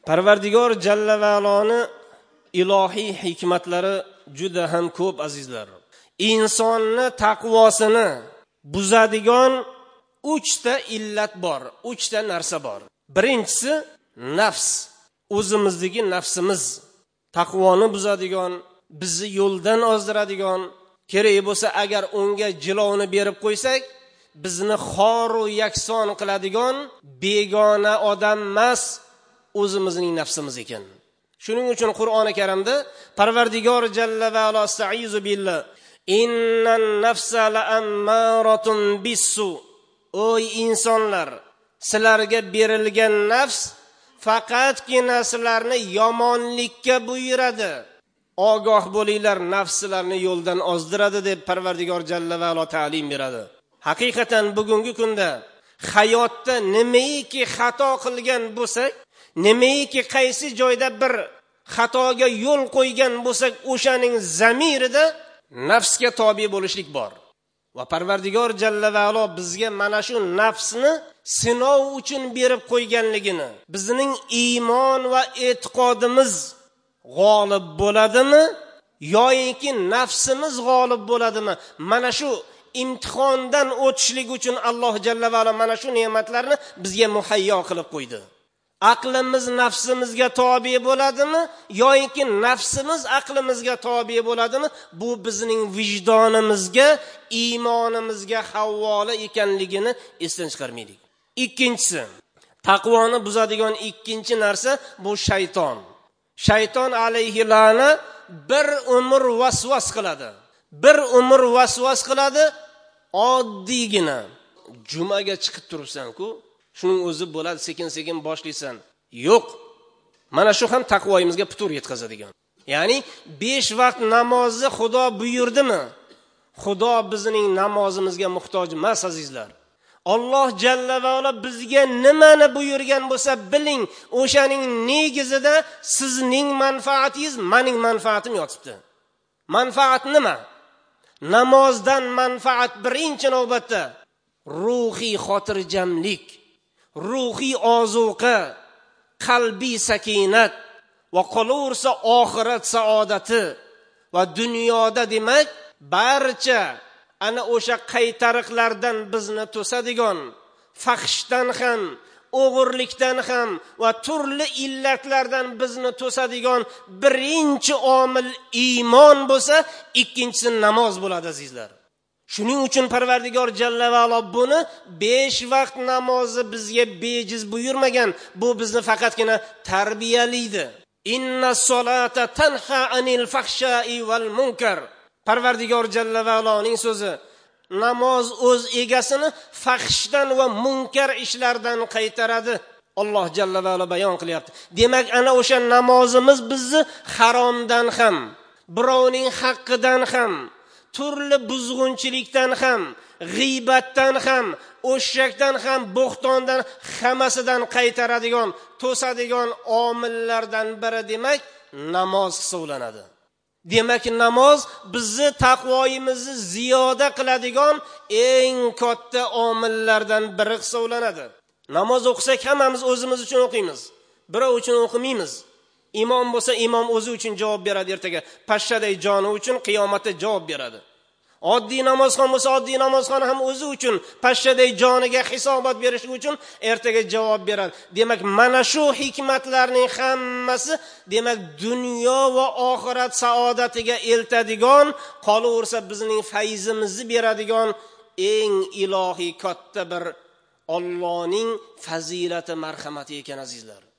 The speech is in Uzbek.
Parvardigor Jalla va Aloni ilohiy hikmatlari juda ham ko'p azizlar. İnsonni taqvosini buzadigan 3 ta illat bor, 3 ta narsa bor. Birinchisi nafs, o'zimizdagi nafsimiz. Taqvoni buzadigan, bizni yo'ldan ozdiradigan, kerak bo'lsa agar unga jilovni berib qo'ysak, bizni xor va yakson qiladigan begona odam emas, o'zimizning nafsimiz ekan. Shuning uchun Qur'oni Karimda Parvardigor Jalla va Ala staizu billah innan nafsa la'ammaratun bisu. Oy insonlar, sizlarga berilgan nafs faqatgina sizlarni yomonlikka buyuradi. Ogoh bo'linglar, nafslarni yo'ldan ozdiradi deb Parvardigor Jalla va Ala ta'lim beradi. Haqiqatan bugungi kunda hayotda nimaiki xato qilgan bo'lsak, nimaiki qaysi joyda bir xatoga yo'l qo'ygan bo'lsak, o'shaning zamirida nafsga tobe bo'lishlik bor. Va Parvardigor Jalla va Ala bizga mana shu nafsni sinov uchun berib qo'yganligini, bizning iymon va e'tiqodimiz g'olib bo'ladimi yoki nafsimiz g'olib bo'ladimi? Mana shu imtihondan o'tishlik uchun Alloh Jalla va Ala mana shu ne'matlarni bizga muhayyo qilib qo'ydi. Aqlimiz nafsimizga tobe bo'ladimi yoki nafsimiz aqlimizga tobe bo'ladimi? Bu bizning vijdonimizga, iymonimizga havola ekanligini esdan chiqarmaylik. Ikkinchisi, taqvoni buzadigan ikkinchi narsa bu shayton. Shayton alayhi la'na bir umr vasvas qiladi. Bir umr vasvas qiladi. Oddiygina jumaga chiqib turibsan-ku, shuning o'zi bo'ladi, sekin-sekin boshlaysan. Yo'q. Mana shu ham taqvoyimizga putur yetkazadigan. Ya'ni 5 vaqt namozni Xudo buyurdimi? Xudo bizning namozimizga muhtoj emas azizlar. Alloh Jalla va Ala bizga nimani buyurgan bo'lsa biling, o'shaning negizida sizning manfaatingiz, mening manfaatim yotibdi. Manfaat nima? Namozdan manfaat birinchi navbatda ruhiy xotirjamlik, ruhiy ozuqa, qalbiy sakinat va qolaversa oxirat saodati va dunyoda demak barcha ana o'sha qaytariqlardan bizni to'sadigan, fahshdan ham, o'g'irlikdan ham va turli illatlardan bizni to'sadigan birinchi omil iymon bo'lsa, ikkinchisi namoz bo'ladi azizlar. Shuning uchun Parvardigor Jalla va Ala buni 5 vaqt namozni bizga bejiz buyurmagan. Bu bizni faqatgina tarbiyalaydi. Inna solata tanha anil fahsha'i val munkar. Parvardigor Jalla va Aloning so'zi. Namoz o'z egasini fahshdan va munkar ishlardan qaytaradi. Alloh Jalla va Ala bayon qilyapti. Demak, ana o'sha namozimiz bizni haromdan ham, birovning haqqidan ham, turli buzg'unchilikdan ham, g'iybatdan ham, o'shakdan ham, bo'xtondan, hammasidan qaytaradigan, to'sadigan omillardan biri demak namoz hisoblanadi. Demak, namoz bizni taqvoyimizni ziyoda qiladigan eng katta omillardan biri hisoblanadi. Namoz o'qisak hammamiz o'zimiz uchun o'qiymiz. Birov uchun o'qimaymiz. Imom bo'lsa imom o'zi uchun javob beradi ertaga. Pashshaday joni uchun qiyomatda javob beradi. Oddiy namozxon bo'lsa oddiy namozxon ham o'zi uchun pashshaday joniga hisobot berish uchun ertaga javob beradi. Demak, mana shu hikmatlarning hammasi demak dunyo va oxirat saodatiga eltadigan, qolaversa bizning fayzimizni beradigan eng ilohiy katta bir Allohning fazilati, marhamati ekan azizlar.